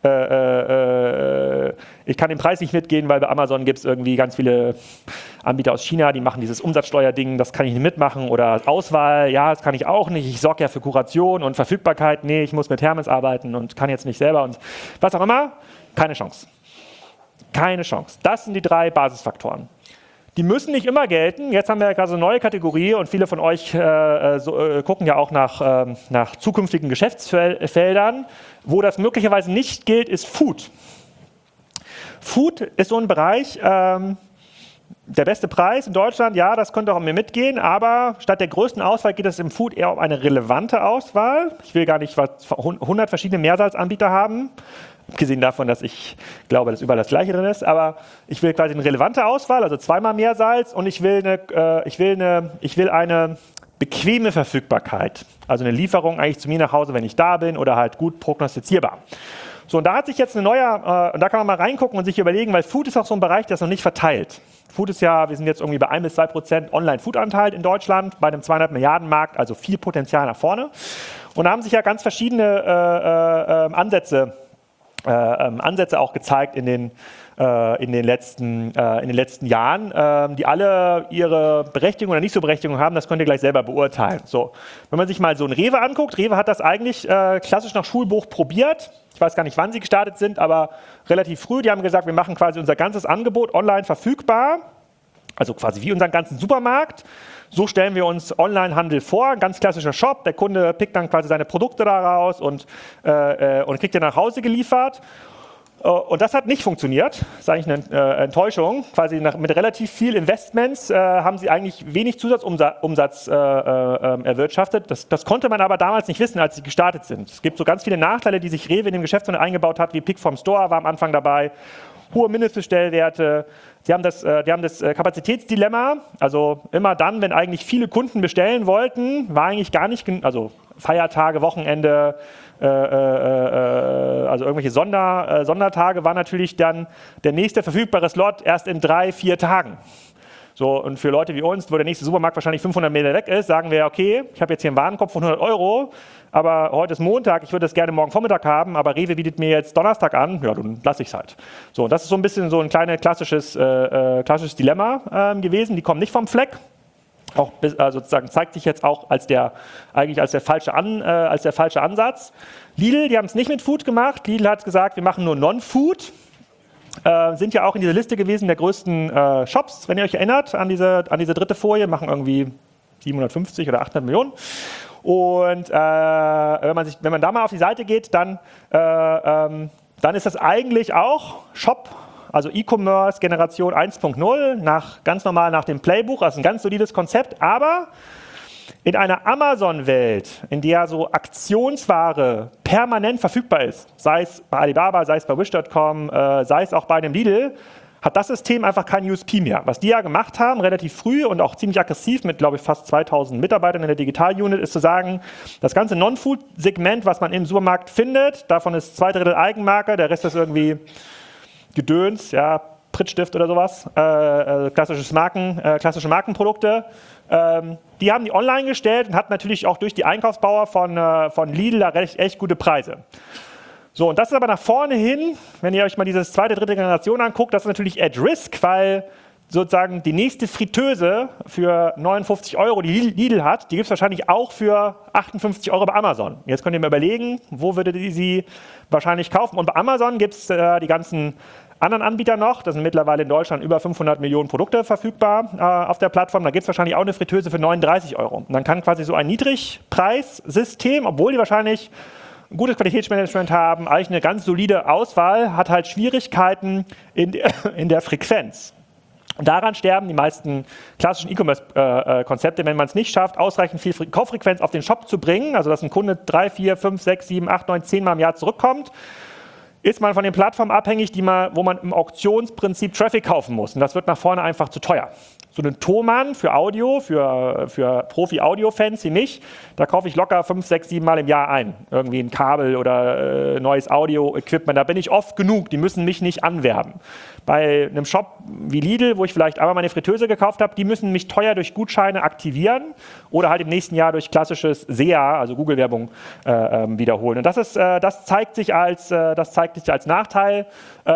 S4: ich kann den Preis nicht mitgehen, weil bei Amazon gibt es irgendwie ganz viele Anbieter aus China, die machen dieses Umsatzsteuerding, das kann ich nicht mitmachen, oder Auswahl, ja, das kann ich auch nicht, ich sorge ja für Kuration und Verfügbarkeit, nee, ich muss mit Hermes arbeiten und kann jetzt nicht selber und was auch immer, keine Chance. Keine Chance. Das sind die drei Basisfaktoren. Die müssen nicht immer gelten. Jetzt haben wir ja gerade so eine neue Kategorie und viele von euch gucken ja auch nach zukünftigen Geschäftsfeldern. Wo das möglicherweise nicht gilt, ist Food. Food ist so ein Bereich, der beste Preis in Deutschland, ja, das könnte auch mir mitgehen, aber statt der größten Auswahl geht es im Food eher um eine relevante Auswahl. Ich will gar nicht 100 verschiedene Mehrsalzanbieter haben. Abgesehen davon, dass ich glaube, dass überall das Gleiche drin ist, aber ich will quasi eine relevante Auswahl, also zweimal Meersalz und ich will eine bequeme Verfügbarkeit, also eine Lieferung eigentlich zu mir nach Hause, wenn ich da bin oder halt gut prognostizierbar. So, und da hat sich jetzt und da kann man mal reingucken und sich überlegen, weil Food ist auch so ein Bereich, der ist noch nicht verteilt. Food ist ja, wir sind jetzt irgendwie bei 1-2% Online-Food-Anteil in Deutschland, bei einem 200 Milliarden Markt, also viel Potenzial nach vorne. Und da haben sich ja ganz verschiedene Ansätze auch gezeigt in den letzten Jahren, die alle ihre Berechtigung oder nicht so Berechtigung haben, das könnt ihr gleich selber beurteilen. So, wenn man sich mal so ein Rewe anguckt, Rewe hat das eigentlich klassisch nach Schulbuch probiert. Ich weiß gar nicht, wann sie gestartet sind, aber relativ früh. Die haben gesagt, wir machen quasi unser ganzes Angebot online verfügbar, also quasi wie unseren ganzen Supermarkt. So stellen wir uns Onlinehandel vor, ein ganz klassischer Shop. Der Kunde pickt dann quasi seine Produkte da raus und kriegt die nach Hause geliefert. Und das hat nicht funktioniert. Das ist eigentlich eine Enttäuschung. Quasi mit relativ viel Investments haben sie eigentlich wenig Zusatzumsatz erwirtschaftet. Das konnte man aber damals nicht wissen, als sie gestartet sind. Es gibt so ganz viele Nachteile, die sich Rewe in dem Geschäftsmodell eingebaut hat, wie Pick vom Store war am Anfang dabei. Hohe Mindestbestellwerte. Sie haben das Kapazitätsdilemma, also immer dann, wenn eigentlich viele Kunden bestellen wollten, war eigentlich gar nicht, also Feiertage, Wochenende, also irgendwelche Sondertage, war natürlich dann der nächste verfügbare Slot erst in 3-4 Tagen. So, und für Leute wie uns, wo der nächste Supermarkt wahrscheinlich 500 Meter weg ist, sagen wir, okay, ich habe jetzt hier einen Warenkorb von 100 €, aber heute ist Montag, ich würde das gerne morgen Vormittag haben, aber Rewe bietet mir jetzt Donnerstag an, ja, dann lasse ich es halt. So, und das ist so ein bisschen so ein kleines klassisches Dilemma gewesen, die kommen nicht vom Fleck. Auch sozusagen zeigt sich jetzt auch als der falsche Ansatz. Lidl, die haben es nicht mit Food gemacht. Lidl hat gesagt, wir machen nur Non-Food. Sind ja auch in dieser Liste gewesen der größten Shops, wenn ihr euch erinnert, an diese dritte Folie, machen irgendwie 750 oder 800 Millionen. Und wenn man da mal auf die Seite geht, dann ist das eigentlich auch Shop, also E-Commerce Generation 1.0, ganz normal nach dem Playbook, also ein ganz solides Konzept, aber in einer Amazon-Welt, in der so Aktionsware permanent verfügbar ist, sei es bei Alibaba, sei es bei Wish.com, sei es auch bei einem Lidl, hat das System einfach kein USP mehr. Was die ja gemacht haben, relativ früh und auch ziemlich aggressiv mit, glaube ich, fast 2000 Mitarbeitern in der Digital-Unit, ist zu sagen, das ganze Non-Food-Segment, was man im Supermarkt findet, davon ist 2/3 Eigenmarke, der Rest ist irgendwie Gedöns, ja, Prittstift oder sowas, klassische Markenprodukte. Die haben die online gestellt und hatten natürlich auch durch die Einkaufsbauer von Lidl da echt gute Preise. So, und das ist aber nach vorne hin, wenn ihr euch mal diese zweite, dritte Generation anguckt, das ist natürlich at risk, weil sozusagen die nächste Fritteuse für 59 €, die Lidl hat, die gibt es wahrscheinlich auch für 58 € bei Amazon. Jetzt könnt ihr mir überlegen, wo würdet ihr sie wahrscheinlich kaufen? Und bei Amazon gibt es die ganzen anderen Anbieter noch. Da sind mittlerweile in Deutschland über 500 Millionen Produkte verfügbar auf der Plattform. Da gibt es wahrscheinlich auch eine Fritteuse für 39 €. Und dann kann quasi so ein Niedrigpreissystem, obwohl die wahrscheinlich ein gutes Qualitätsmanagement haben, eigentlich eine ganz solide Auswahl, hat halt Schwierigkeiten in der Frequenz. Und daran sterben die meisten klassischen E-Commerce-Konzepte, wenn man es nicht schafft, ausreichend viel Kauffrequenz auf den Shop zu bringen, also dass ein Kunde 3, 4, 5, 6, 7, 8, 9, 10 Mal im Jahr zurückkommt, ist man von den Plattformen abhängig, wo man im Auktionsprinzip Traffic kaufen muss. Und das wird nach vorne einfach zu teuer. So einen Thomann für Audio, für Profi-Audio-Fans wie mich, da kaufe ich locker 5, 6, 7 Mal im Jahr ein. Irgendwie ein Kabel oder neues Audio-Equipment, da bin ich oft genug, die müssen mich nicht anwerben. Bei einem Shop wie Lidl, wo ich vielleicht einmal meine Fritteuse gekauft habe, die müssen mich teuer durch Gutscheine aktivieren oder halt im nächsten Jahr durch klassisches SEA, also Google-Werbung, wiederholen. Und das zeigt sich als Nachteil.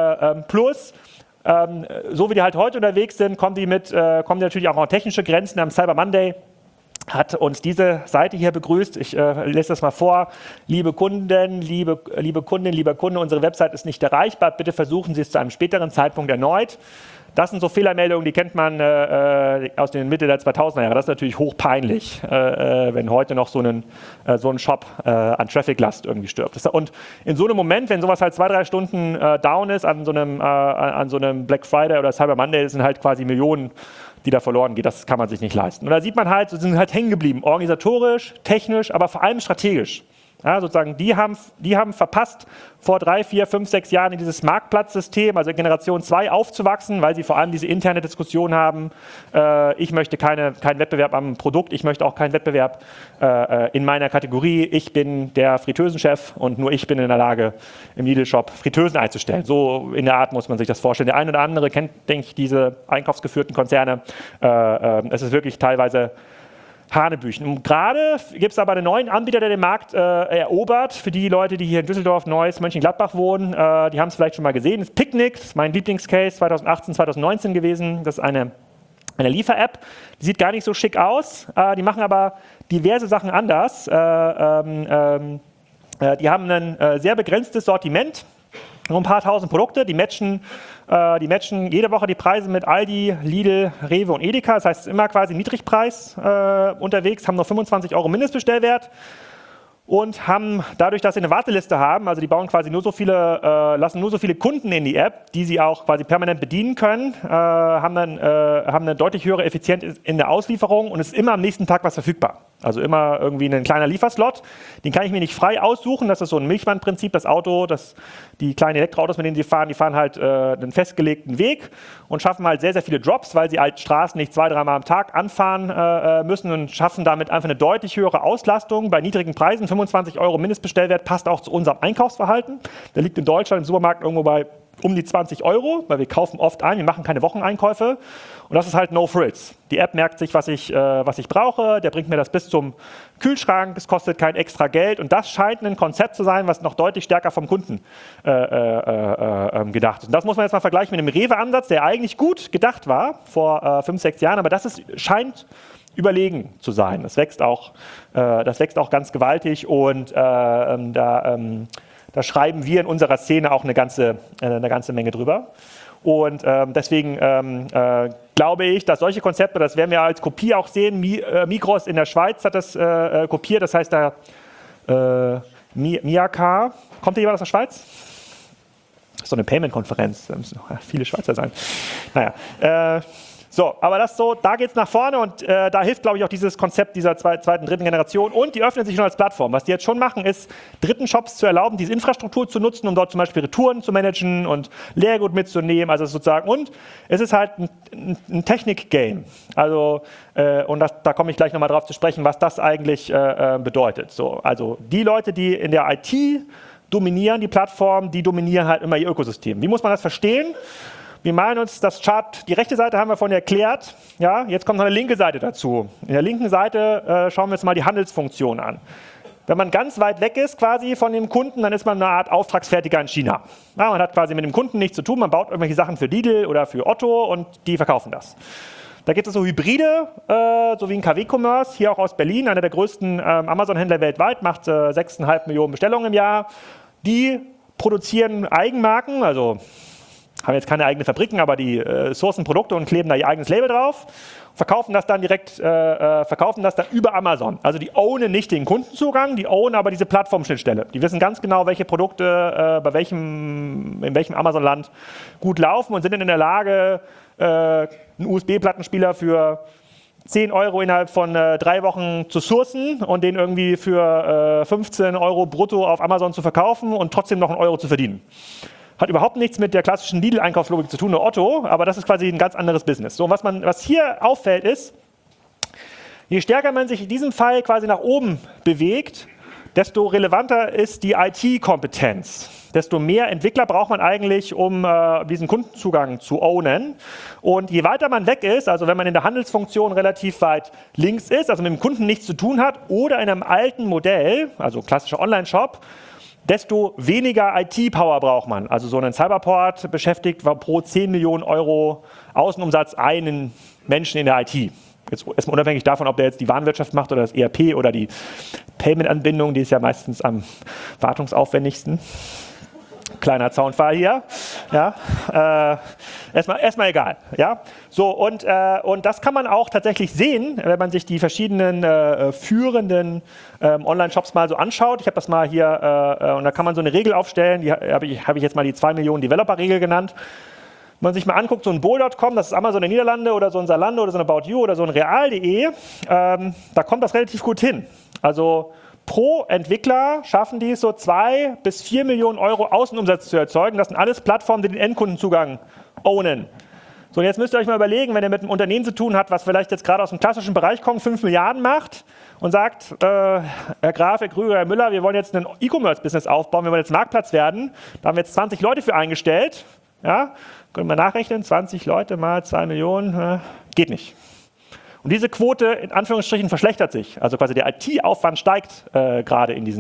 S4: Plus, so wie die halt heute unterwegs sind, kommen die natürlich auch an technische Grenzen. Am Cyber Monday hat uns diese Seite hier begrüßt. Ich lese das mal vor. Liebe Kunden, lieber Kunde, unsere Website ist nicht erreichbar. Bitte versuchen Sie es zu einem späteren Zeitpunkt erneut. Das sind so Fehlermeldungen, die kennt man aus den Mitte der 2000er Jahre. Das ist natürlich hochpeinlich, wenn heute noch so ein Shop an Traffic-Last irgendwie stirbt. Und in so einem Moment, wenn sowas halt 2, 3 Stunden down ist an so einem Black Friday oder Cyber Monday, das sind halt quasi Millionen, die da verloren geht. Das kann man sich nicht leisten. Und da sieht man halt, sie sind halt hängen geblieben, organisatorisch, technisch, aber vor allem strategisch. Ja, sozusagen, die haben verpasst, vor 3, 4, 5, 6 Jahren in dieses Marktplatzsystem, also Generation 2, aufzuwachsen, weil sie vor allem diese interne Diskussion haben, ich möchte keinen Wettbewerb am Produkt, ich möchte auch keinen Wettbewerb in meiner Kategorie, ich bin der Fritteusenchef und nur ich bin in der Lage, im Lidl-Shop Fritteusen einzustellen. So in der Art muss man sich das vorstellen. Der eine oder andere kennt, denke ich, diese einkaufsgeführten Konzerne. Es ist wirklich teilweise Hanebüchen. Und gerade gibt es aber einen neuen Anbieter, der den Markt erobert. Für die Leute, die hier in Düsseldorf, Neuss, Mönchengladbach wohnen, die haben es vielleicht schon mal gesehen. Das ist Picnic, das ist mein Lieblingscase 2018, 2019 gewesen. Das ist eine Liefer-App. Die sieht gar nicht so schick aus. Die machen aber diverse Sachen anders. Die haben ein sehr begrenztes Sortiment. Nur ein paar tausend Produkte, die matchen jede Woche die Preise mit Aldi, Lidl, Rewe und Edeka. Das heißt, es ist immer quasi Niedrigpreis unterwegs, haben nur 25 € Mindestbestellwert und haben dadurch, dass sie eine Warteliste haben, also die bauen quasi lassen nur so viele Kunden in die App, die sie auch quasi permanent bedienen können, haben eine deutlich höhere Effizienz in der Auslieferung und es ist immer am nächsten Tag was verfügbar. Also immer irgendwie ein kleiner Lieferslot, den kann ich mir nicht frei aussuchen, das ist so ein Milchbandprinzip, die kleinen Elektroautos, mit denen sie fahren halt einen festgelegten Weg und schaffen halt sehr, sehr viele Drops, weil sie halt Straßen nicht 2, 3 Mal am Tag anfahren müssen und schaffen damit einfach eine deutlich höhere Auslastung bei niedrigen Preisen. 25 € Mindestbestellwert passt auch zu unserem Einkaufsverhalten. Der liegt in Deutschland im Supermarkt irgendwo bei um die 20 €, weil wir kaufen oft ein, wir machen keine Wocheneinkäufe und das ist halt no frills. Die App merkt sich, was ich brauche, der bringt mir das bis zum Kühlschrank, es kostet kein extra Geld und das scheint ein Konzept zu sein, was noch deutlich stärker vom Kunden gedacht ist. Und das muss man jetzt mal vergleichen mit dem Rewe-Ansatz, der eigentlich gut gedacht war vor 5, 6 Jahren, aber das scheint überlegen zu sein. Das wächst auch ganz gewaltig und da schreiben wir in unserer Szene auch eine ganze Menge drüber. Und deswegen glaube ich, dass solche Konzepte, das werden wir als Kopie auch sehen, Migros in der Schweiz hat das kopiert, das heißt da Miaka, kommt da jemand aus der Schweiz? Das ist so eine Payment-Konferenz, da müssen viele Schweizer sein. Naja, aber da geht es nach vorne und da hilft, glaube ich, auch dieses Konzept dieser zweiten, dritten Generation und die öffnen sich schon als Plattform. Was die jetzt schon machen, ist, dritten Shops zu erlauben, diese Infrastruktur zu nutzen, um dort zum Beispiel Retouren zu managen und Leergut mitzunehmen, also sozusagen. Und es ist halt ein Technik-Game. Also, und da komme ich gleich nochmal drauf zu sprechen, was das eigentlich bedeutet. So, also die Leute, die in der IT dominieren, die Plattform, die dominieren halt immer ihr Ökosystem. Wie muss man das verstehen? Wir meinen uns, das Chart, die rechte Seite haben wir vorhin erklärt, ja, jetzt kommt noch eine linke Seite dazu. In der linken Seite schauen wir uns mal die Handelsfunktion an. Wenn man ganz weit weg ist quasi von dem Kunden, dann ist man eine Art Auftragsfertiger in China. Ja, man hat quasi mit dem Kunden nichts zu tun, man baut irgendwelche Sachen für Lidl oder für Otto und die verkaufen das. Da gibt es so Hybride, so wie ein KW-Commerce, hier auch aus Berlin, einer der größten Amazon-Händler weltweit, macht 6,5 Millionen Bestellungen im Jahr. Die produzieren Eigenmarken, also haben jetzt keine eigenen Fabriken, aber die sourcen Produkte und kleben da ihr eigenes Label drauf, verkaufen das dann über Amazon. Also die ownen nicht den Kundenzugang, die ownen aber diese Plattformschnittstelle. Die wissen ganz genau, welche Produkte in welchem Amazon-Land gut laufen und sind dann in der Lage, einen USB-Plattenspieler für 10 Euro innerhalb von 3 Wochen zu sourcen und den irgendwie für 15 Euro brutto auf Amazon zu verkaufen und trotzdem noch einen Euro zu verdienen. Hat überhaupt nichts mit der klassischen Lidl-Einkaufslogik zu tun, oder Otto, aber das ist quasi ein ganz anderes Business. So, was hier auffällt ist, je stärker man sich in diesem Fall quasi nach oben bewegt, desto relevanter ist die IT-Kompetenz. Desto mehr Entwickler braucht man eigentlich, um diesen Kundenzugang zu ownen. Und je weiter man weg ist, also wenn man in der Handelsfunktion relativ weit links ist, also mit dem Kunden nichts zu tun hat, oder in einem alten Modell, also klassischer Online-Shop, desto weniger IT-Power braucht man. Also so ein Cyberport beschäftigt pro 10 Millionen Euro Außenumsatz einen Menschen in der IT. Jetzt erstmal unabhängig davon, ob der jetzt die Warenwirtschaft macht oder das ERP oder die Payment-Anbindung, die ist ja meistens am wartungsaufwendigsten. Kleiner Zaunfall hier. Ja, erstmal egal. Ja? So, und das kann man auch tatsächlich sehen, wenn man sich die verschiedenen führenden Online-Shops mal so anschaut. Ich habe das mal hier, und da kann man so eine Regel aufstellen, die habe ich jetzt mal die 2 Millionen Developer-Regel genannt. Wenn man sich mal anguckt, so ein Bol.com, das ist Amazon der Niederlande oder so ein Zalando oder so ein About You oder so ein Real.de, da kommt das relativ gut hin. Also pro Entwickler schaffen die es so 2 bis 4 Millionen Euro Außenumsatz zu erzeugen. Das sind alles Plattformen, die den Endkundenzugang ownen. So, und jetzt müsst ihr euch mal überlegen, wenn ihr mit einem Unternehmen zu tun habt, was vielleicht jetzt gerade aus dem klassischen Bereich kommt, 5 Milliarden macht und sagt, Herr Graf, Herr Krüger, Herr Müller, wir wollen jetzt ein E-Commerce-Business aufbauen, wir wollen jetzt Marktplatz werden. Da haben wir jetzt 20 Leute für eingestellt. Ja, können wir nachrechnen, 20 Leute mal 2 Millionen, geht nicht. Und diese Quote, in Anführungsstrichen, verschlechtert sich. Also quasi der IT-Aufwand steigt gerade in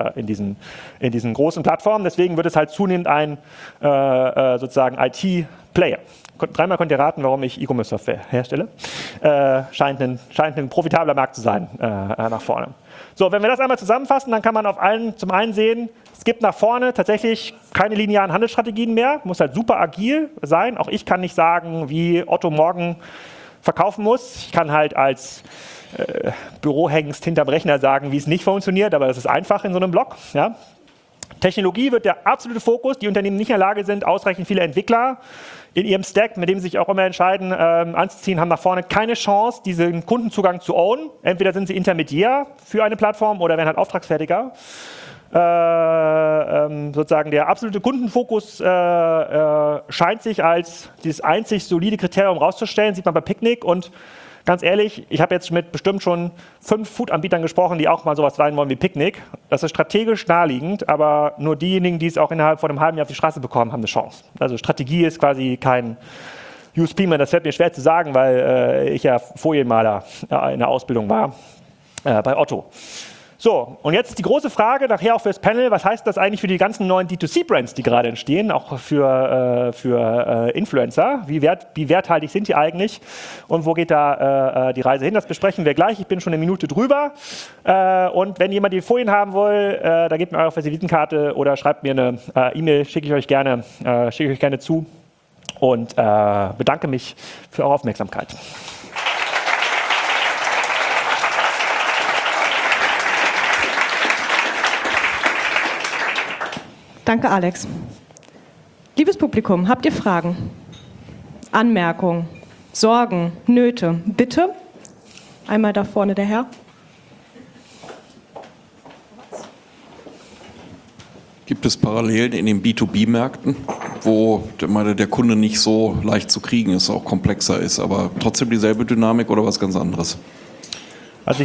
S4: diesen großen Plattformen. Deswegen wird es halt zunehmend ein sozusagen IT-Player. Dreimal könnt ihr raten, warum ich E-Commerce-Software herstelle. Scheint ein profitabler Markt zu sein nach vorne. So, wenn wir das einmal zusammenfassen, dann kann man zum einen sehen, es gibt nach vorne tatsächlich keine linearen Handelsstrategien mehr. Muss halt super agil sein. Auch ich kann nicht sagen, wie Otto morgen verkaufen muss. Ich kann halt als Bürohengst hinterm Rechner sagen, wie es nicht funktioniert, aber das ist einfach in so einem Blog. Ja. Technologie wird der absolute Fokus. Die Unternehmen nicht in der Lage sind, ausreichend viele Entwickler in ihrem Stack, mit dem sie sich auch immer entscheiden, anzuziehen, haben nach vorne keine Chance, diesen Kundenzugang zu ownen. Entweder sind sie Intermediär für eine Plattform oder werden halt Auftragsfertiger. Sozusagen der absolute Kundenfokus scheint sich als dieses einzig solide Kriterium rauszustellen, sieht man bei Picnic. Und ganz ehrlich, ich habe jetzt mit bestimmt schon 5 Food-Anbietern gesprochen, die auch mal sowas sein wollen wie Picnic. Das ist strategisch naheliegend, aber nur diejenigen, die es auch innerhalb von einem halben Jahr auf die Straße bekommen, haben eine Chance. Also Strategie ist quasi kein USP mehr. Das fällt mir schwer zu sagen, weil ich ja Folienmaler in der Ausbildung war bei Otto. So, und jetzt die große Frage, nachher auch fürs Panel, was heißt das eigentlich für die ganzen neuen D2C-Brands, die gerade entstehen, auch für Influencer? Wie werthaltig sind die eigentlich und wo geht da die Reise hin? Das besprechen wir gleich, ich bin schon eine Minute drüber. Und wenn jemand die Folien haben will, da gebt mir eure Visitenkarte oder schreibt mir eine E-Mail, schicke ich euch gerne zu und bedanke mich für eure Aufmerksamkeit.
S3: Danke, Alex. Liebes Publikum, habt ihr Fragen, Anmerkungen, Sorgen, Nöte? Bitte. Einmal da vorne der Herr.
S5: Gibt es Parallelen in den B2B-Märkten, wo der Kunde nicht so leicht zu kriegen ist, auch komplexer ist, aber trotzdem dieselbe Dynamik oder was ganz anderes?
S4: Also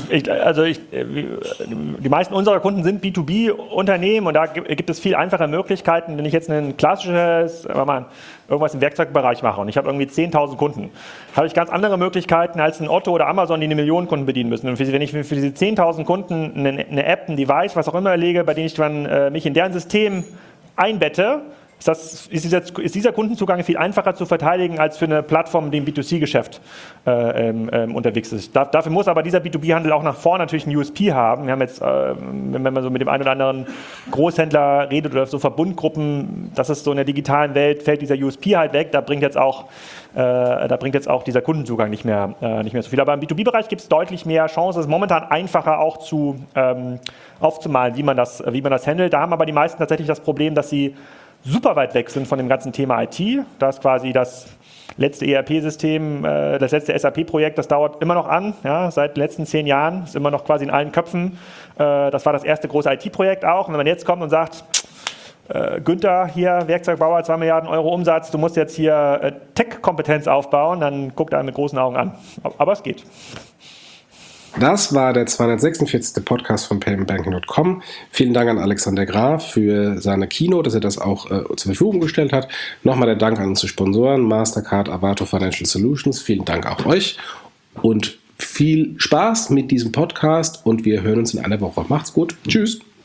S4: die meisten unserer Kunden sind B2B-Unternehmen und da gibt es viel einfache Möglichkeiten. Wenn ich jetzt ein klassisches, irgendwas im Werkzeugbereich mache und ich habe irgendwie 10.000 Kunden, habe ich ganz andere Möglichkeiten als ein Otto oder Amazon, die 1 Million Kunden bedienen müssen. Und wenn ich für diese 10.000 Kunden eine App, ein Device, was auch immer lege, bei dem ich dann mich in deren System einbette, ist dieser Kundenzugang viel einfacher zu verteidigen als für eine Plattform, die im B2C-Geschäft unterwegs ist. Dafür muss aber dieser B2B-Handel auch nach vorne natürlich einen USP haben. Wir haben jetzt, wenn man so mit dem einen oder anderen Großhändler redet oder so Verbundgruppen, das ist so in der digitalen Welt, fällt dieser USP halt weg. Da bringt jetzt auch dieser Kundenzugang nicht mehr so viel. Aber im B2B-Bereich gibt es deutlich mehr Chancen. Es ist momentan einfacher auch aufzumalen, wie man das handelt. Da haben aber die meisten tatsächlich das Problem, dass sie super weit weg sind von dem ganzen Thema IT. Da ist quasi das letzte ERP-System, das letzte SAP-Projekt, das dauert immer noch an, ja, seit den letzten 10 Jahren, ist immer noch quasi in allen Köpfen. Das war das erste große IT-Projekt auch. Und wenn man jetzt kommt und sagt, Günther, hier Werkzeugbauer, 2 Milliarden Euro Umsatz, du musst jetzt hier Tech-Kompetenz aufbauen, dann guckt er mit großen Augen an. Aber es geht.
S2: Das war der 246. Podcast von paymentbanking.com. Vielen Dank an Alexander Graf für seine Keynote, dass er das auch zur Verfügung gestellt hat. Nochmal der Dank an unsere Sponsoren, Mastercard, Avato Financial Solutions. Vielen Dank auch euch und viel Spaß mit diesem Podcast und wir hören uns in einer Woche. Macht's gut. Tschüss.